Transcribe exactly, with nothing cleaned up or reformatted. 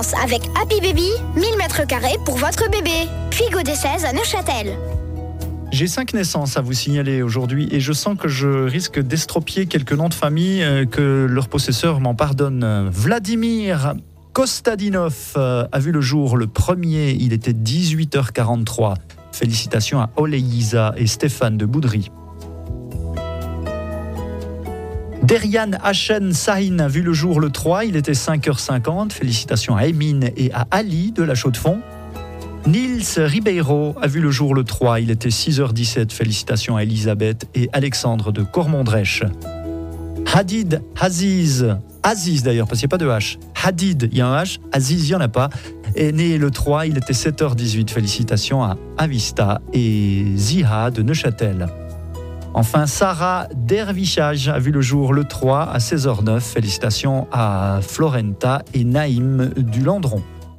vacances avec Happy Baby, mille mètres carrés pour votre bébé. Puy des seize à Neuchâtel. J'ai cinq naissances à vous signaler aujourd'hui et je sens que je risque d'estropier quelques noms de famille, euh, que leur possesseur m'en pardonne. Vladimir Kostadinov euh, a vu le jour le premier, il était dix-huit heures quarante-trois. Félicitations à Oleïsa et Stéphane de Boudry. Derian Hachen Sahin a vu le jour le trois, il était cinq heures cinquante. Félicitations à Emine et à Ali de la Chaux-de-Fonds. Nils Ribeiro a vu le jour le trois, il était six heures dix-sept. Félicitations à Elisabeth et Alexandre de Cormondrèche. Hadid Aziz, Aziz d'ailleurs, parce qu'il n'y a pas de H. Hadid, il y a un H, Aziz, il n'y en a pas. Est né le trois, il était sept heures dix-huit. Félicitations à Avista et Ziha de Neuchâtel. Enfin, Sarah Dervichage a vu le jour le trois à seize heures neuf. Félicitations à Florenta et Naïm du Landron.